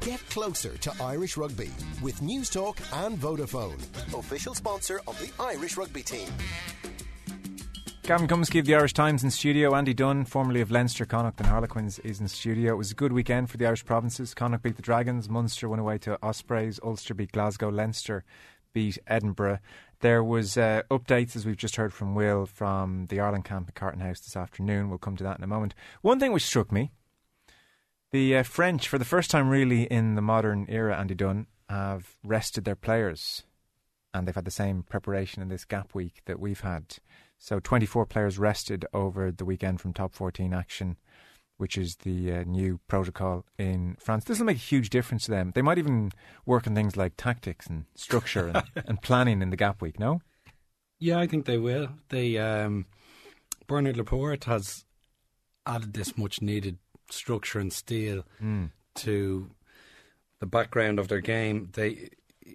Get closer to Irish rugby with News Talk and Vodafone, official sponsor of the Irish rugby team. Gavin Cumsky of the Irish Times in studio. Andy Dunn, formerly of Leinster, Connacht and Harlequins, is in studio. It was a good weekend for the Irish provinces. Connacht beat the Dragons, Munster went away to Ospreys, Ulster beat Glasgow, Leinster beat Edinburgh. There was updates, as we've just heard from Will, from the Ireland camp at Carton House this afternoon. We'll come to that in a moment. One thing which struck me, the French, for the first time really in the modern era, Andy Dunn, have rested their players. And they've had the same preparation in this gap week that we've had. So 24 players rested over the weekend from top 14 action, which is the new protocol in France. This will make a huge difference to them. They might even work on things like tactics and structure and planning in the gap week, no? Yeah, I think they will. Bernard Laporte has added this much needed structure and steel to the background of their game. There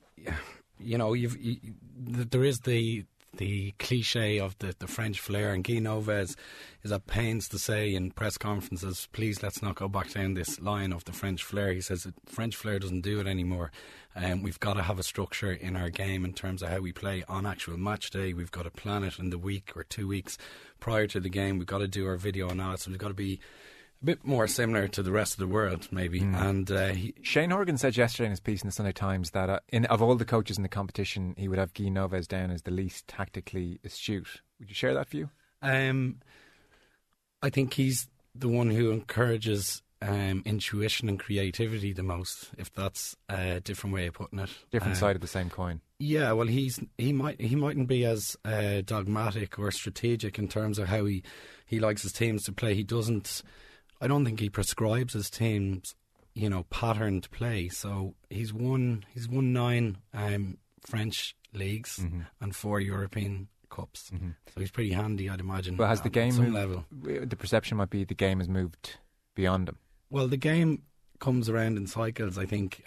is the cliche of the French flair, and Guy Novès is at pains to say in press conferences, please let's not go back down this line of the French flair. He says that French flair doesn't do it anymore. We've got to have a structure in our game in terms of how we play on actual match day. We've got to plan it in the week or 2 weeks prior to the game. We've got to do our video analysis. We've got to be a bit more similar to the rest of the world, maybe. And Shane Horgan said yesterday in his piece in the Sunday Times that of all the coaches in the competition, he would have Guy Novès down as the least tactically astute. Would you share that view? I think he's the one who encourages intuition and creativity the most, if that's a different way of putting it. Different side of the same coin. Yeah, well, he mightn't be as dogmatic or strategic in terms of how he likes his teams to play. He doesn't. I don't think he prescribes his teams, pattern to play. So he's won 9 French leagues and 4 European Cups. So he's pretty handy, I'd imagine. But has the game at some moved, level? The perception might be the game has moved beyond him. Well, the game comes around in cycles, I think.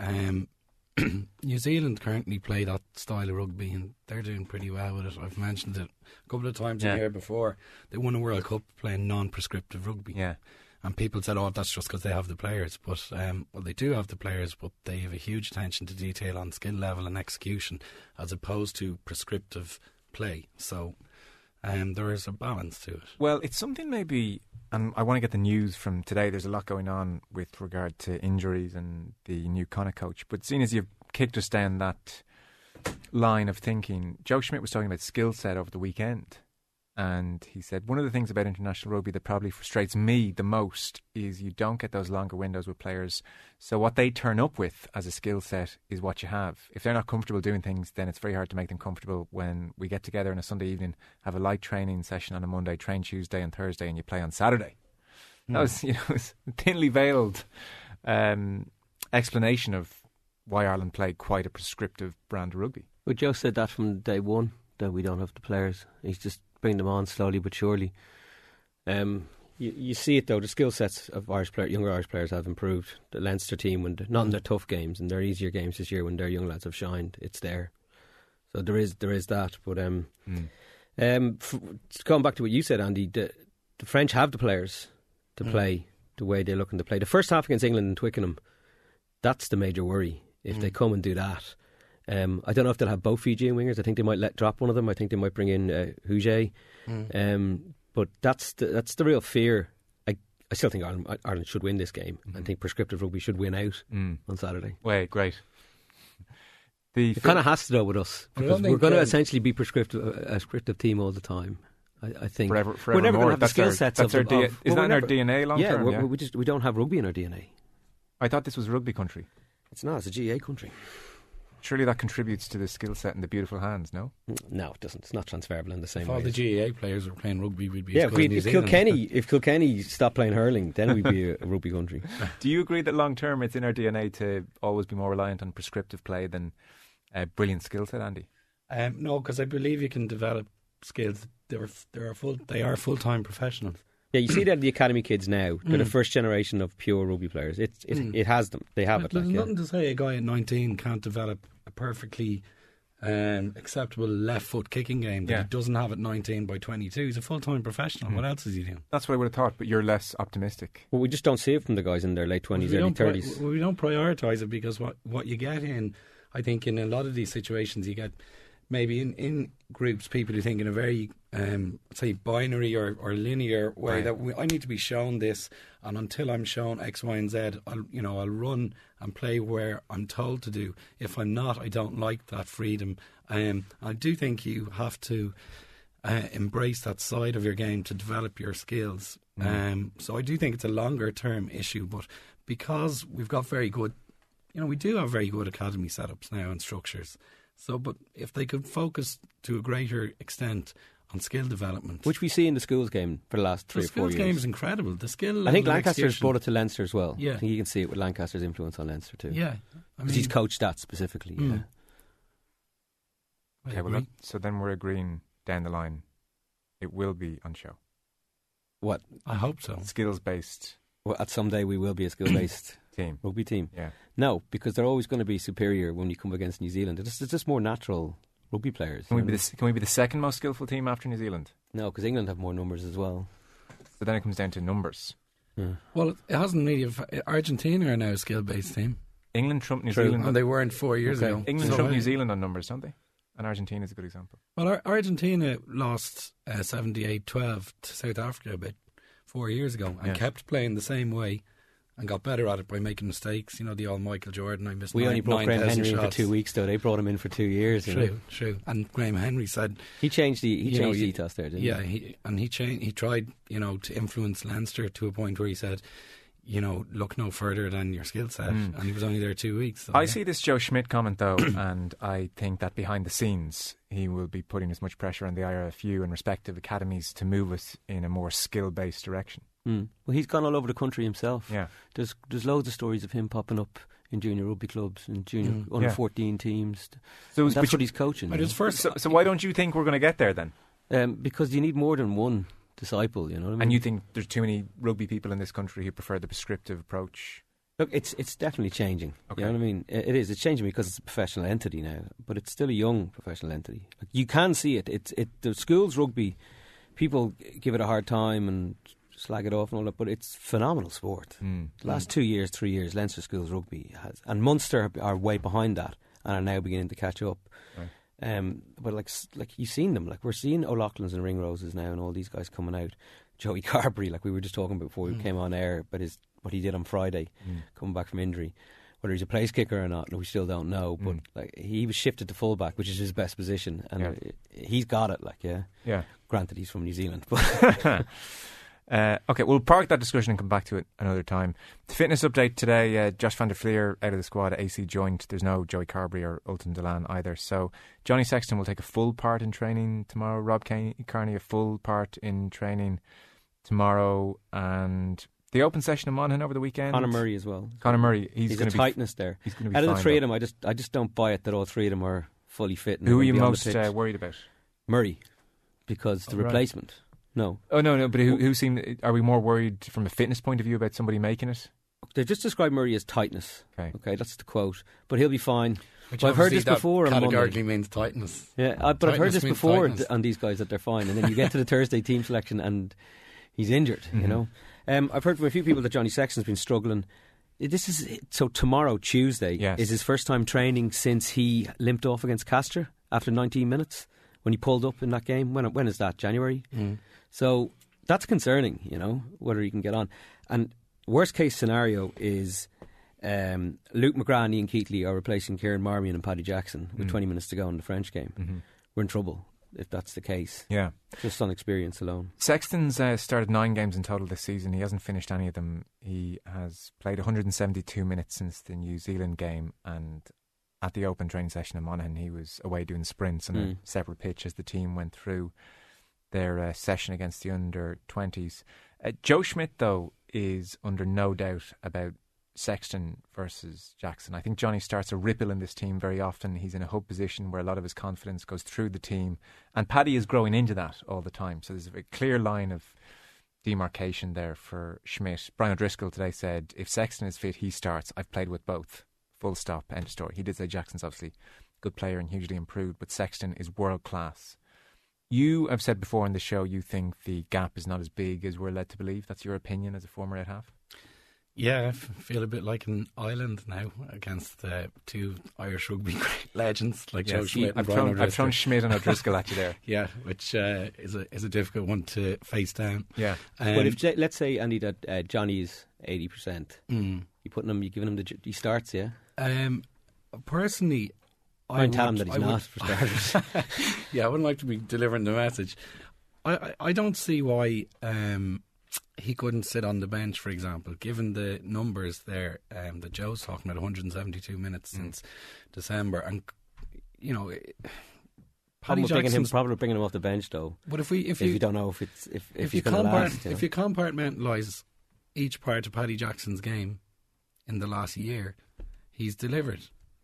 New Zealand currently play that style of rugby and they're doing pretty well with it. I've mentioned it a couple of times in here before. They won a World Cup playing non-prescriptive rugby. Yeah. And people said, that's just because they have the players. But, they do have the players, but they have a huge attention to detail on skill level and execution as opposed to prescriptive play. So there is a balance to it. Well, it's something maybe, and I want to get the news from today. There's a lot going on with regard to injuries and the new Connacht coach. But seeing as you've kicked us down that line of thinking, Joe Schmidt was talking about skill set over the weekend. And he said, one of the things about international rugby that probably frustrates me the most is you don't get those longer windows with players. So what they turn up with as a skill set is what you have. If they're not comfortable doing things, then it's very hard to make them comfortable when we get together on a Sunday evening, have a light training session on a Monday, train Tuesday and Thursday, and you play on Saturday. That was, it was a thinly veiled explanation of why Ireland played quite a prescriptive brand of rugby. Well, Joe said that from day one, that we don't have the players. He's just bring them on slowly but surely. You see it though, the skill sets of younger Irish players have improved. The Leinster team, when not in their tough games, and their easier games this year when their young lads have shined, it's there. So there is that. But going back to what you said, Andy, the French have the players to play the way they're looking to play. The first half against England in Twickenham, that's the major worry. If they come and do that. I don't know if they'll have both Fijian wingers. I think they might let drop one of them. I think they might bring in Huget. But that's the real fear. I still think Ireland should win this game. I think prescriptive rugby should win out on Saturday. Wait, great. It kind of has to though with us, because we're going to essentially be a prescriptive team all the time. I think forever we're never going to have the skill sets. Is that in our DNA long term? Yeah, we don't have rugby in our DNA. I thought this was a rugby country. It's not. It's a GA country. Surely that contributes to the skill set and the beautiful hands, no? No, it doesn't. It's not transferable in the same way. If all the GAA players were playing rugby, we'd be if Kilkenny stopped playing hurling, then we'd be a rugby country. Do you agree that long term it's in our DNA to always be more reliant on prescriptive play than a brilliant skill set, Andy? No, because I believe you can develop skills. They are full-time professionals. Yeah, you see that the academy kids now. They're the first generation of pure rugby players. It has them. They have it. There's nothing to say a guy at 19 can't develop a perfectly acceptable left foot kicking game that he doesn't have at 19 by 22. He's a full-time professional. What else is he doing? That's what I would have thought, but you're less optimistic. Well, we just don't see it from the guys in their late 20s, early 30s. We don't prioritise it because what you get in, I think in a lot of these situations, you get maybe in groups people who think in a very say binary or linear way that I need to be shown this, and until I'm shown X, Y and Z, I'll run and play where I'm told to do. If I'm not, I don't like that freedom. I do think you have to embrace that side of your game to develop your skills. So I do think it's a longer term issue, but because we've got very good, we do have very good academy setups now and structures. So, but if they could focus to a greater extent on skill development, which we see in the schools game for the last 3 or 4 years. The schools game is incredible. The skill. I think Lancaster's brought it to Leinster as well. Yeah. I think you can see it with Lancaster's influence on Leinster too. Yeah, because he's coached that specifically. Yeah. Okay, well, so then we're agreeing down the line, it will be on show. What? I hope so. Skills based. Well, at some day we will be a skill based rugby team. Yeah. No, because they're always going to be superior when you come against New Zealand. It's just more natural rugby players. Can we be the second most skillful team after New Zealand? No, because England have more numbers as well. So then it comes down to numbers. Yeah. Well, it hasn't really. Argentina are now a skill-based team. England trumped New Zealand. And they weren't 4 years ago. England trumped New Zealand on numbers, don't they? And Argentina is a good example. Well, Argentina lost 78-12 to South Africa about 4 years ago and kept playing the same way and got better at it by making mistakes. The old Michael Jordan. I missed. We only brought Graham Henry in for 2 weeks, though. They brought him in for 2 years. True. And Graham Henry said he changed the ethos there, didn't he? Yeah, he tried, to influence Leinster to a point where he said, look no further than your skill set, and he was only there 2 weeks. So, I see this Joe Schmidt comment though, and I think that behind the scenes he will be putting as much pressure on the IRFU and respective academies to move us in a more skill-based direction. Well, he's gone all over the country himself. Yeah, there's loads of stories of him popping up in junior rugby clubs and junior under 14 teams. So that's what he's coaching. So why don't you think we're going to get there then? Because you need more than one disciple, you know what I mean? And you think there's too many rugby people in this country who prefer the prescriptive approach? Look, it's definitely changing. Okay. You know what I mean? It is. It's changing because it's a professional entity now, but it's still a young professional entity. Like, you can see it. The schools rugby, people give it a hard time and slag it off and all that, but it's phenomenal sport. The last 2 years, 3 years, Leinster schools rugby has, and Munster are way behind that and are now beginning to catch up. Right. But like you've seen them, like we're seeing O'Loughlin's and Ringroses now, and all these guys coming out. Joey Carberry, like we were just talking about before we came on air, but what he did on Friday, coming back from injury, whether he's a place kicker or not, we still don't know. But like he was shifted to fullback, which is his best position, and he's got it. Yeah. Granted, he's from New Zealand, but. Okay, we'll park that discussion and come back to it another time. The fitness update today, Josh van der Fleer out of the squad, AC joint. There's no Joey Carberry or Ultan Delan either. So Johnny Sexton will take a full part in training tomorrow. Rob Kearney a full part in training tomorrow. And the open session in Monaghan over the weekend. Conor Murray as well. Conor Murray, he's a tightness there. He's going to be out of fine, the three of them, I just don't buy it that all three of them are fully fit. Who are you most worried about? Murray, because the replacement. No. Oh, no, but who seem... Are we more worried from a fitness point of view about somebody making it? They've just described Murray as tightness. Okay, that's the quote. But he'll be fine. Which I've heard this before. Categorically means tightness. Yeah, but I've heard this before on these guys that they're fine. And then you get to the Thursday team selection and he's injured, you know. I've heard from a few people that Johnny Sexton's been struggling. So tomorrow, Tuesday, is his first time training since he limped off against Castor after 19 minutes when he pulled up in that game. When is that? January? So that's concerning, you know, whether he can get on. And worst case scenario is Luke McGrath and Ian Keatley are replacing Kieran Marmion and Paddy Jackson with 20 minutes to go in the French game. We're in trouble if that's the case. Yeah. Just on experience alone. Sexton's started 9 games in total this season. He hasn't finished any of them. He has played 172 minutes since the New Zealand game, and at the open training session in Monaghan he was away doing sprints on a separate pitch as the team went through their session against the under-20s. Joe Schmidt, though, is under no doubt about Sexton versus Jackson. I think Johnny starts a ripple in this team very often. He's in a hub position where a lot of his confidence goes through the team, and Paddy is growing into that all the time. So there's a very clear line of demarcation there for Schmidt. Brian O'Driscoll today said, if Sexton is fit, he starts. I've played with both. Full stop, end of story. He did say Jackson's obviously good player and hugely improved, but Sexton is world class. You have said before on the show you think the gap is not as big as we're led to believe. That's your opinion as a former right half? Yeah, I feel a bit like an island now against two Irish rugby legends like Joe Schmidt and Brian O'Driscoll. I've thrown Schmidt and O'Driscoll at you there. Yeah, which is a difficult one to face down. Yeah. But if let's say, Andy, that Johnny is 80%, you putting him, you giving him he starts, yeah? Personally, I tell him that he's not, for starters. Yeah, I wouldn't like to be delivering the message. I don't see why he couldn't sit on the bench, for example, given the numbers there that Joe's talking about, 172 minutes since December. And, you know, Probably bringing him off the bench, though. But if you don't know if he's going to last. If you compartmentalise each part of Paddy Jackson's game in the last year, he's delivered.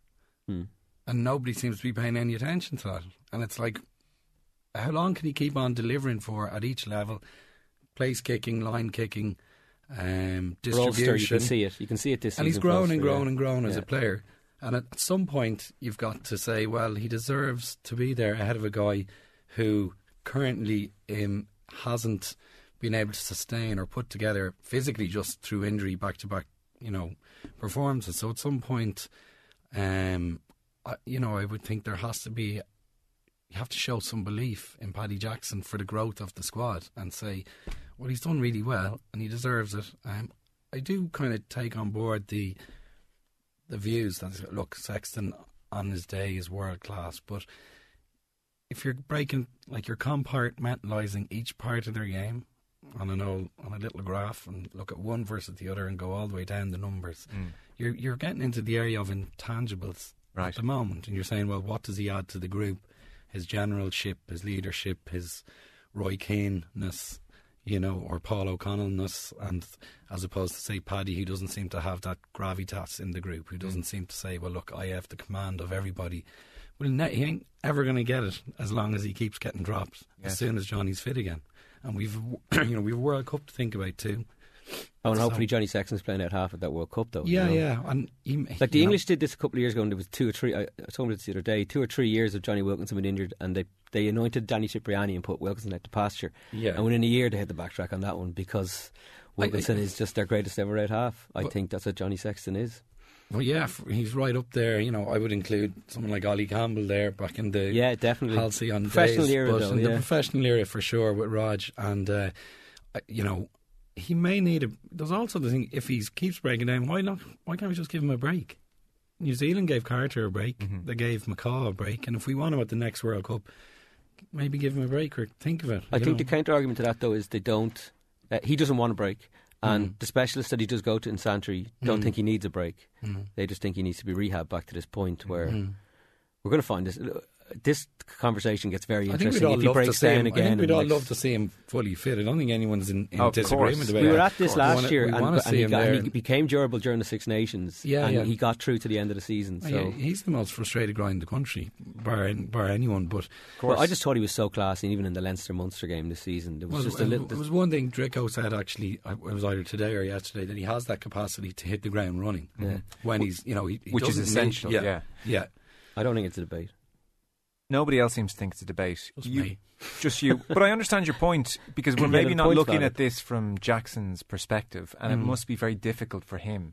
And nobody seems to be paying any attention to that. And it's like, how long can he keep on delivering for at each level? Place kicking, line kicking, distribution. You can see it. You can see it this season. And he's grown and grown and grown as a player. And at some point, you've got to say, well, he deserves to be there ahead of a guy who currently hasn't been able to sustain or put together physically just through injury back-to-back, performances. So at some point, I would think there has to be. You have to show some belief in Paddy Jackson for the growth of the squad and say, well, he's done really well and he deserves it. I do kind of take on board the views that, look, Sexton on his day is world class, but if you're you're compartmentalising each part of their game on a little graph and look at one versus the other and go all the way down the numbers, you're getting into the area of intangibles at the moment, and you're saying, well, what does he add to the group? His generalship, his leadership, his Roy Keane-ness, or Paul O'Connell-ness, and as opposed to, say, Paddy, who doesn't seem to have that gravitas in the group, who doesn't seem to say, well, look, I have the command of everybody. Well, he ain't ever going to get it as long as he keeps getting dropped as soon as Johnny's fit again. And we've a World Cup to think about too. Oh, and hopefully Johnny Sexton's playing out half at that World Cup, though. Yeah. And the English did this a couple of years ago, and there was 2 or 3. I told him this the other day. 2 or 3 years of Johnny Wilkinson been injured, and they anointed Danny Cipriani and put Wilkinson out to pasture. Yeah. And within a year, they had the backtrack on that one because Wilkinson is just their greatest ever out half. I think that's what Johnny Sexton is. Well, yeah, he's right up there. I would include someone like Ollie Campbell there back in the definitely halcyon professional days, era, though, the professional era for sure with Raj, and he may need there's also the thing, if he keeps breaking down, why can't we just give him a break? New Zealand gave Carter a break, they gave McCaw a break, and if we want him at the next World Cup, maybe give him a break or think of it. I think the counter argument to that, though, is they don't. He doesn't want a break. And the specialists that he does go to in Santry don't think he needs a break. They just think he needs to be rehabbed back to this point where we're going to find this conversation gets very interesting if he breaks down again. I think we'd all love to see him fully fit. I don't think anyone's in disagreement about it. We were at this last year and he became durable during the Six Nations and he got through to the end of the season. So he's the most frustrated guy in the country, bar anyone. But I just thought he was so classy, even in the Leinster-Munster game this season. There was There was one thing Drico said, actually, it was either today or yesterday, that he has that capacity to hit the ground running when he's, which is essential. Yeah. I don't think it's a debate. Nobody else seems to think it's a debate. Just you. But I understand your point, because we're maybe not looking at this from Jackson's perspective, and it must be very difficult for him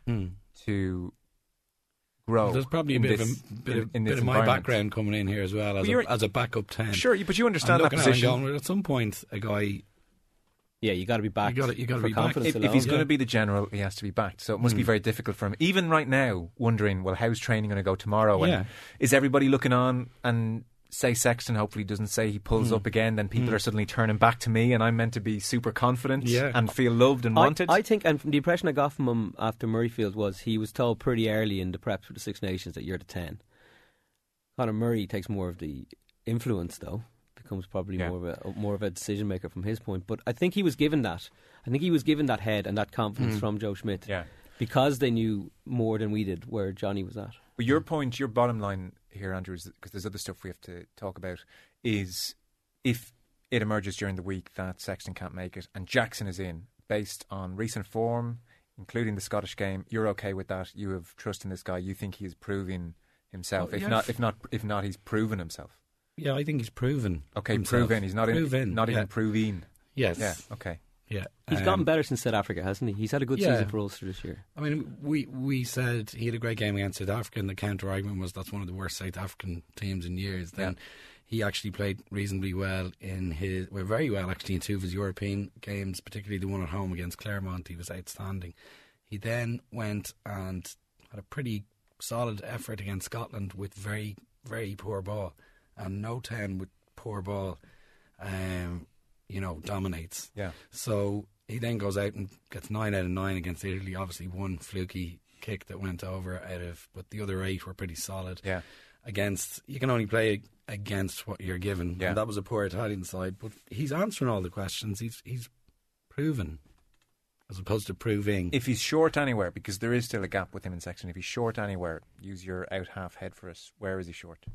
to grow. There's probably a bit of my background coming in here as well, as a backup 10. Sure, but you understand that position. At some point, a guy... Yeah, you got to be backed. You got to be backed. If he's going to be the general, he has to be backed. So it must be very difficult for him. Even right now, wondering, well, how's training going to go tomorrow? And is everybody looking on and say Sexton hopefully doesn't say he pulls up again, then people are suddenly turning back to me and I'm meant to be super confident and feel loved and wanted? I think, and the impression I got from him after Murrayfield was he was told pretty early in the prep for the Six Nations that you're the 10. Conor Murray takes more of the influence, though. Becomes probably more of a decision maker from his point, but I think he was given that. I think he was given that head and that confidence from Joe Schmidt, because they knew more than we did where Johnny was at. But your point, your bottom line here, Andrew, because there's other stuff we have to talk about, is if it emerges during the week that Sexton can't make it and Jackson is in, based on recent form, including the Scottish game, you're okay with that? You have trust in this guy. You think he's proving himself. Oh, If not, he's proven himself. Yeah, I think he's proven. Okay, himself. proven. He's not even proving. Yes. Yeah. Okay. Yeah, he's gotten better since South Africa, hasn't he? He's had a good season for Ulster this year. I mean, we said he had a great game against South Africa, and the counter argument was that's one of the worst South African teams in years. Then he actually played reasonably well very well actually in two of his European games, particularly the one at home against Claremont. He was outstanding. He then went and had a pretty solid effort against Scotland with very, very poor ball, and no 10 with poor ball. Dominates. Yeah. So he then goes out and gets 9 out of 9 against Italy. Obviously, one fluky kick that went over but the other 8 were pretty solid. Yeah. You can only play against what you're given. Yeah. And that was a poor Italian side, but he's answering all the questions. He's proven, as opposed to proving. If he's short anywhere, because there is still a gap with him in section, if he's short anywhere, use your out half head for us. Where is he short?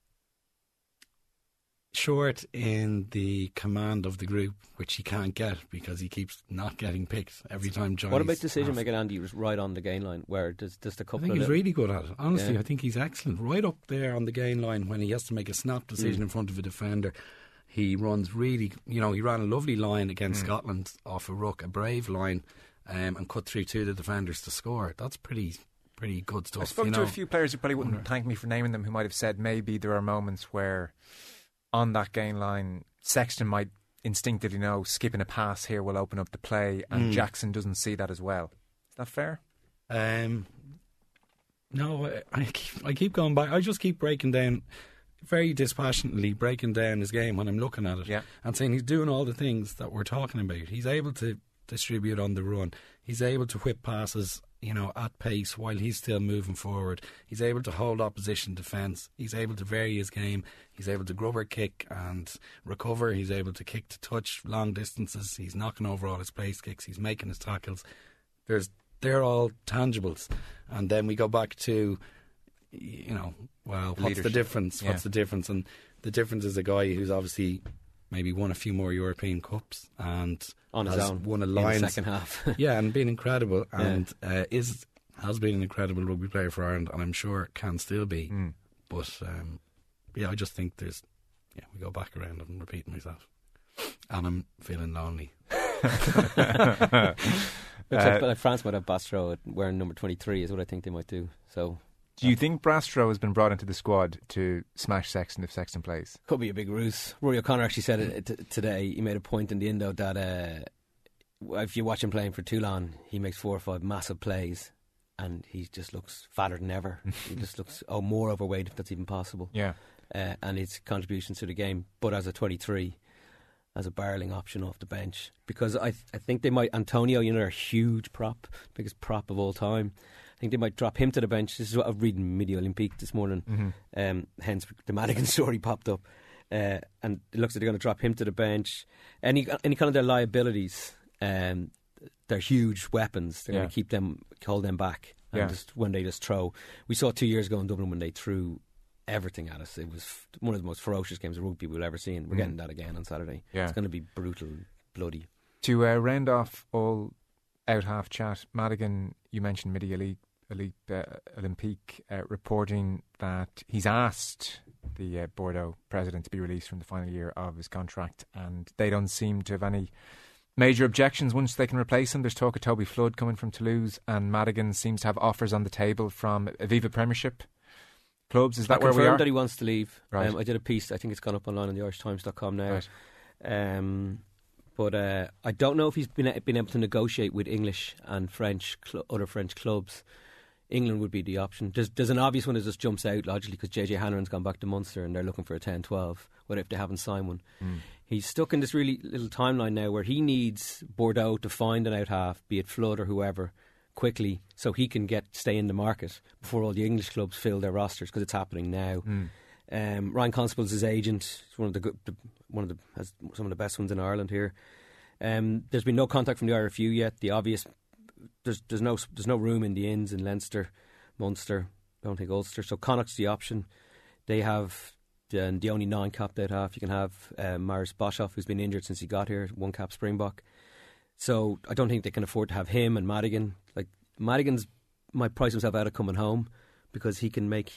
Short in the command of the group, which he can't get because he keeps not getting picked every time Johnny's What about decision making, Andy? Was right on the gain line, where does the couple. I think he's really good at it. Honestly, Yeah. I think he's excellent. Right up there on the gain line when he has to make a snap decision in front of a defender. He runs really, he ran a lovely line against Scotland off a ruck, a brave line, and cut through 2 of the defenders to score. That's pretty good stuff. I spoke to a few players who probably wouldn't thank me for naming them, who might have said maybe there are moments where on that gain line Sexton might instinctively know skipping a pass here will open up the play, and Jackson doesn't see that as well. Is that fair? No, I keep going back. I just keep breaking down, very dispassionately breaking down his game when I'm looking at it, and saying he's doing all the things that we're talking about. He's able to distribute on the run. He's able to whip passes, at pace while he's still moving forward. He's able to hold opposition defence. He's able to vary his game. He's able to grubber kick and recover. He's able to kick to touch long distances. He's knocking over all his place kicks. He's making his tackles. They're all tangibles. And then we go back to, what's leadership. the difference? Yeah. What's the difference? And the difference is a guy who's obviously maybe won a few more European Cups and on his has own won a in Lions the second half. yeah, and been incredible, and has been an incredible rugby player for Ireland, and I'm sure can still be. But I just think we go back around. I'm repeating myself, and I'm feeling lonely. Like France might have Bastro wearing number 23 is what I think they might do. So, do you think Brastro has been brought into the squad to smash Sexton if Sexton plays? Could be a big ruse. Rory O'Connor actually said it today. He made a point in the Indo that if you watch him playing for Toulon, he makes 4 or 5 massive plays, and he just looks fatter than ever. He just looks more overweight, if that's even possible. Yeah. And his contributions to the game, but as a 23, as a barreling option off the bench, because I think they might. Antonio, a huge prop, biggest prop of all time. I think they might drop him to the bench. This is what I was reading Midi Olympique this morning. Hence the Madigan story popped up, and it looks like they're going to drop him to the bench. Any kind of their liabilities, they're huge weapons. They're going to hold them back, and just when they just throw. We saw 2 years ago in Dublin when they threw everything at us. It was one of the most ferocious games of rugby we'll ever seen. We're getting that again on Saturday. It's going to be brutal, bloody. To round off all out half chat, Madigan, you mentioned Midi Olympique reporting that he's asked the Bordeaux president to be released from the final year of his contract, and they don't seem to have any major objections once they can replace him. There's talk of Toby Flood coming from Toulouse, and Madigan seems to have offers on the table from Aviva Premiership clubs. Is that where we are? Confirmed that he wants to leave. Right. I did a piece, I think it's gone up online on the irishtimes.com now. Right. But I don't know if he's been able to negotiate with English and French other French clubs. England would be the option. There's an obvious one that just jumps out logically because JJ Hanrahan's gone back to Munster and they're looking for a 10-12. What if they haven't signed one? He's stuck in this really little timeline now where he needs Bordeaux to find an out half, be it Flood or whoever, quickly, so he can stay in the market before all the English clubs fill their rosters, because it's happening now. Ryan Constable's his agent. He's has some of the best ones in Ireland here. There's been no contact from the RFU yet. The obvious, there's no room in the Inns in Leinster, Munster. I don't think Ulster. So Connacht's the option. They have the only non-capped out half you can have, Marius Boshoff, who's been injured since he got here, 1 cap Springbok. So I don't think they can afford to have him and Madigan. Like, Madigan's might price himself out of coming home, because he's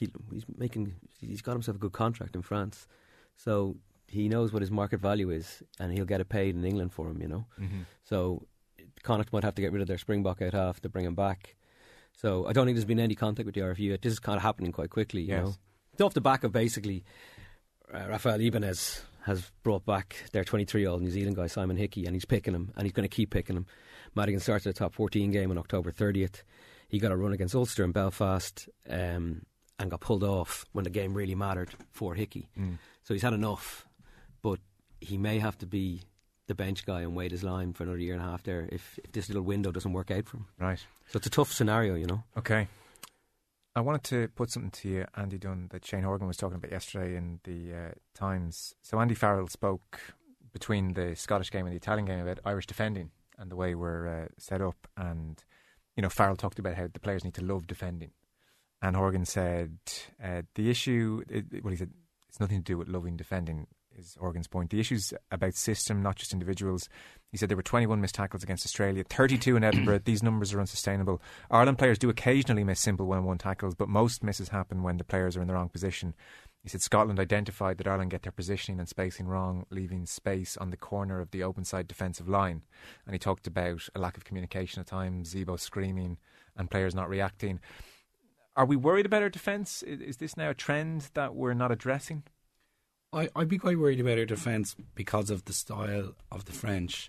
got himself a good contract in France, so he knows what his market value is, and he'll get it paid in England for him. Mm-hmm. So Connacht might have to get rid of their Springbok out half to bring him back. So I don't think there's been any contact with the RFU. This is kind of happening quite quickly. You know, it's off the back of basically Rafael Ibanez has brought back their 23-year-old New Zealand guy Simon Hickey, and he's picking him, and he's going to keep picking him. Madigan started the top 14 game on October 30th. He got a run against Ulster in Belfast and got pulled off when the game really mattered for Hickey. So he's had enough, but he may have to be the bench guy and wait his line for another year and a half there if this little window doesn't work out for him. Right. So it's a tough scenario, you know. Okay. I wanted to put something to you, Andy Dunn, that Shane Horgan was talking about yesterday in the Times. So Andy Farrell spoke between the Scottish game and the Italian game about Irish defending and the way we're set up. And, you know, Farrell talked about how the players need to love defending. And Horgan said the issue, he said, it's nothing to do with loving defending, is Horgan's point. The issue's about system, not just individuals. He said there were 21 missed tackles against Australia, 32 in Edinburgh. These numbers are unsustainable. Ireland players do occasionally miss simple one-on-one tackles, but most misses happen when the players are in the wrong position. He said Scotland identified that Ireland get their positioning and spacing wrong, leaving space on the corner of the open side defensive line. And he talked about a lack of communication at times, Zebo screaming and players not reacting. Are we worried about our defence? Is this now a trend that we're not addressing? I'd be quite worried about our defence because of the style of the French.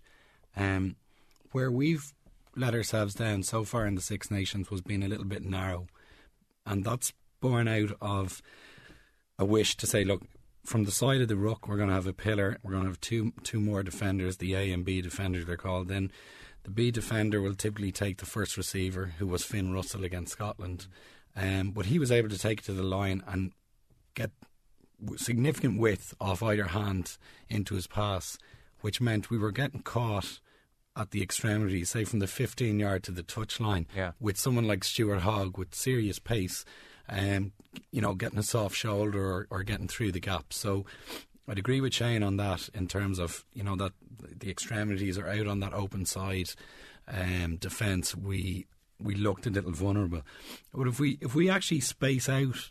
Where we've let ourselves down so far in the Six Nations was being a little bit narrow. And that's born out of a wish to say, look, from the side of the ruck, we're going to have a pillar. We're going to have two more defenders, the A and B defenders they're called. Then the B defender will typically take the first receiver, who was Finn Russell against Scotland. But he was able to take it to the line and get significant width off either hand into his pass, which meant we were getting caught at the extremity, say from the 15-yard to the touchline, with someone like Stuart Hogg with serious pace, getting a soft shoulder or getting through the gap. So I'd agree with Shane on that in terms of, that the extremities are out on that open side defence. We looked a little vulnerable. But if we actually space out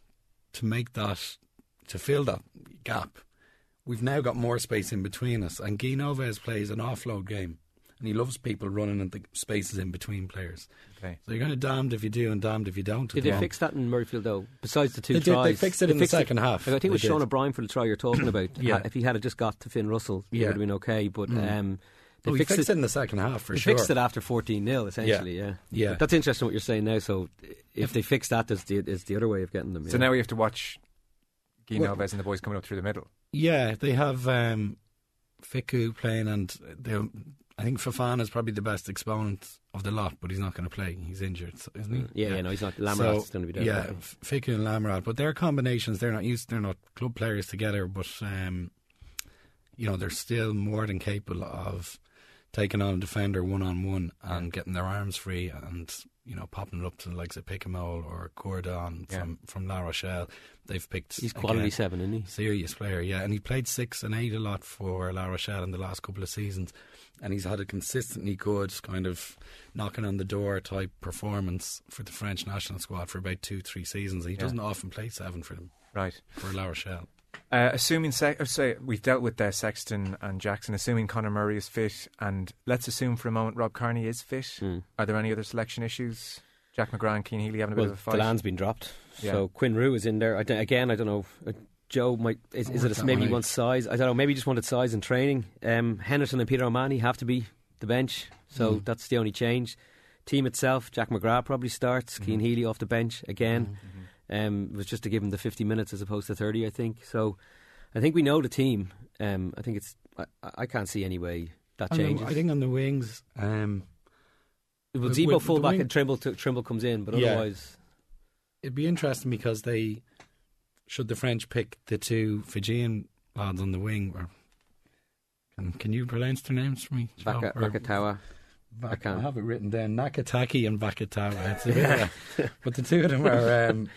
to fill that gap, we've now got more space in between us. And Guy Noves plays an offload game, and he loves people running in the spaces in between players. Okay. So you're kind of damned if you do and damned if you don't. Did they fix that in Murrayfield though? Besides the two tries, they fixed it in the second half. I think it was Sean O'Brien for the try you're talking about. If he had just got to Finn Russell, it would have been okay. But they fixed it in the second half for sure. They fixed it after 14-0 essentially. Yeah. But that's interesting what you're saying now. So if they fix that, is the other way of getting them. So now we have to watch Guy Noves and the boys coming up through the middle. Yeah, they have Fiku playing, and I think Fofana is probably the best exponent of the lot, but he's not going to play. He's injured, isn't he? Yeah, no, he's not. Lamrath's going to be there. Yeah, Fiku and Lamrath, but their combinations, they're not club players together, but they're still more than capable of taking on a defender one-on-one and getting their arms free and popping it up to the likes of Picamole or Cordon from La Rochelle. They've picked... He's quality 7, isn't he? Serious player, yeah. And he played 6 and 8 a lot for La Rochelle in the last couple of seasons. And he's had a consistently good kind of knocking on the door type performance for the French national squad for about 2-3 seasons. And he doesn't often play 7 for them. Right. For La Rochelle. Assuming we've dealt with Sexton and Jackson, assuming Conor Murray is fit, and let's assume for a moment Rob Kearney is fit. Are there any other selection issues? Jack McGrath and Cian Healy having a bit of a fight. Delan's been dropped, so Quinn Roux is in there. I don't know. Joe might is it maybe he wants size? I don't know. Maybe he just wanted size in training. Henderson and Peter O'Mahony have to be the bench, so that's the only change. Team itself, Jack McGrath probably starts. Cian Healy off the bench again. It was just to give him the 50 minutes as opposed to 30, I think. So I think we know the team. I think I can't see any way that changes. I think on the wings, will Zebo full back and Trimble comes in, but otherwise it'd be interesting because should the French pick the two Fijian lads on the wing, or can you pronounce their names for me? Vakatawa. I have it written down. Nakataki and Vakatawa. But the two of them are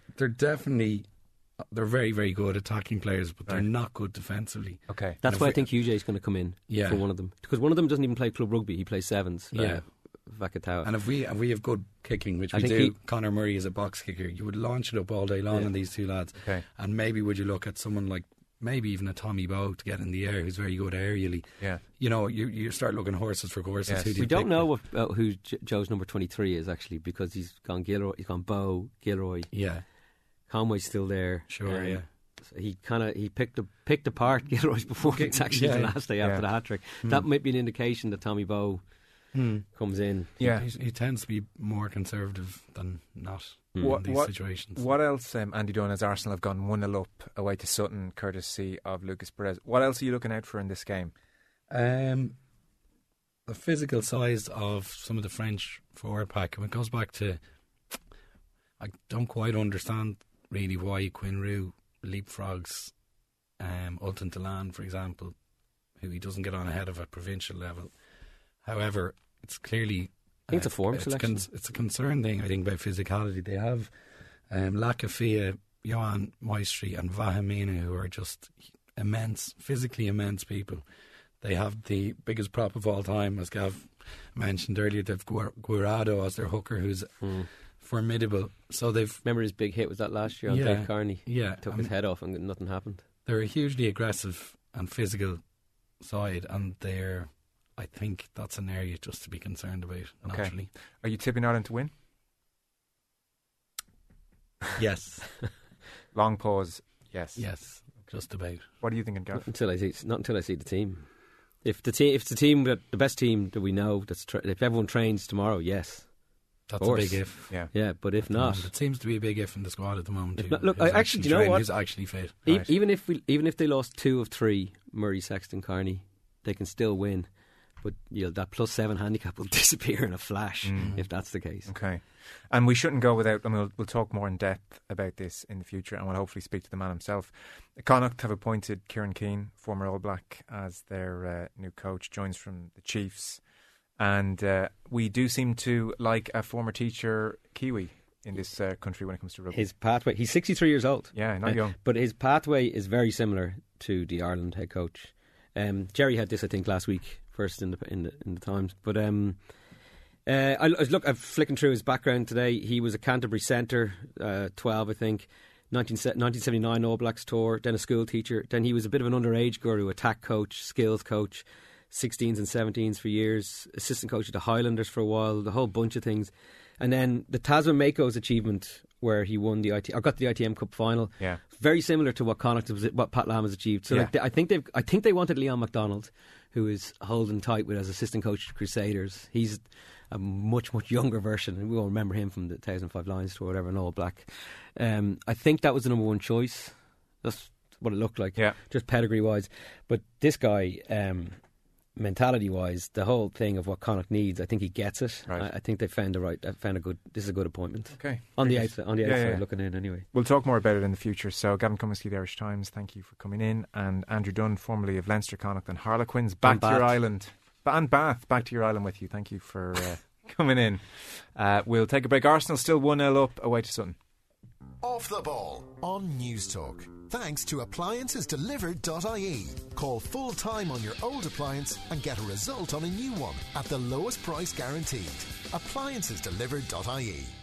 they're very, very good attacking players, but they're not good defensively. Okay, that's why I think UJ is going to come in for one of them, because one of them doesn't even play club rugby; he plays sevens. Vakatawa. And if we have good kicking, which we do, Conor Murray is a box kicker, you would launch it up all day long on these two lads. Okay. And maybe would you look at someone like maybe even a Tommy Bowe to get in the air, who's very good aerially. Yeah. You know, you start looking horses for courses. Yes. Who do We you don't pick? know who Joe's number 23 is actually, because he's gone Gilroy, he's gone Bowe, Gilroy. Yeah. Conway's still there. Sure, yeah. So he picked apart Gilroy's performance actually the last day after the hat trick. That might be an indication that Tommy Bowe comes in. Yeah. He tends to be more conservative than not in these situations. What else, Andy Dunn, as Arsenal have gone 1-0 up away to Sutton, courtesy of Lucas Perez. What else are you looking out for in this game? The physical size of some of the French forward pack. And it goes back to, I don't quite understand really why Quinn Roux leapfrogs Ultan Dillane, for example, who he doesn't get on ahead of at provincial level. However, it's clearly I think it's a form selection. It's a concern thing, I think, about physicality. They have Lakafia, Johan Maestri and Vahamina, who are just immense, physically immense people. They have the biggest prop of all time, as Gav mentioned earlier. They've Guirado as their hooker, who's formidable. So they've... Remember his big hit was that last year on Dave Carney? Yeah. Took his head off and nothing happened. They're a hugely aggressive and physical side, and I think that's an area just to be concerned about, naturally. Are you tipping Ireland to win? Yes. Long pause. Yes. Yes. Just about. What are you thinking, Gav? Not until I see the team. If the team, the best team that we know, if everyone trains tomorrow, yes. That's a big if. Yeah, but if not, it seems to be a big if in the squad at the moment. Look, do you know what? Who's actually fit? Right. Even if they lost 2 of 3, Murray, Sexton, Carney, they can still win. But that +7 handicap will disappear in a flash if that's the case. Okay. And we shouldn't go without, we'll talk more in depth about this in the future, and we'll hopefully speak to the man himself. Connacht have appointed Kieran Keane, former All Black, as their new coach, joins from the Chiefs. And we do seem to like a former teacher Kiwi in this country when it comes to rugby. His pathway, he's 63 years old. Yeah, not young. But his pathway is very similar to the Ireland head coach. Jerry had this, I think, last week, first in the Times. But I'm flicking through his background today. He was a Canterbury centre, 12, I think. 1979 All Blacks tour, then a school teacher. Then he was a bit of an underage guru, attack coach, skills coach, 16s and 17s for years, assistant coach at the Highlanders for a while, the whole bunch of things. And then the Tasman Mako's achievement, where he won the got the ITM Cup final. Yeah. Very similar to what Pat Lam has achieved. So I think they wanted Leon MacDonald, who is holding tight with as assistant coach to Crusaders. He's a much younger version, and we all remember him from the 2005 Lions tour, whatever, an All Black. I think that was the number one choice. That's what it looked like, just pedigree wise. But this guy, mentality wise, the whole thing of what Connacht needs, I think he gets it. Right. I think they found this is a good appointment. Okay. On the outside looking in anyway. We'll talk more about it in the future. So Gavin Cummiskey, the Irish Times, thank you for coming in. And Andrew Dunn, formerly of Leinster, Connacht and Harlequins, back to your island. And Bath, back to your island with you. Thank you for coming in. We'll take a break. Arsenal still 1-0 up away to Sutton. Off the Ball on News Talk. Thanks to AppliancesDelivered.ie. Call full time on your old appliance and get a result on a new one at the lowest price guaranteed. AppliancesDelivered.ie.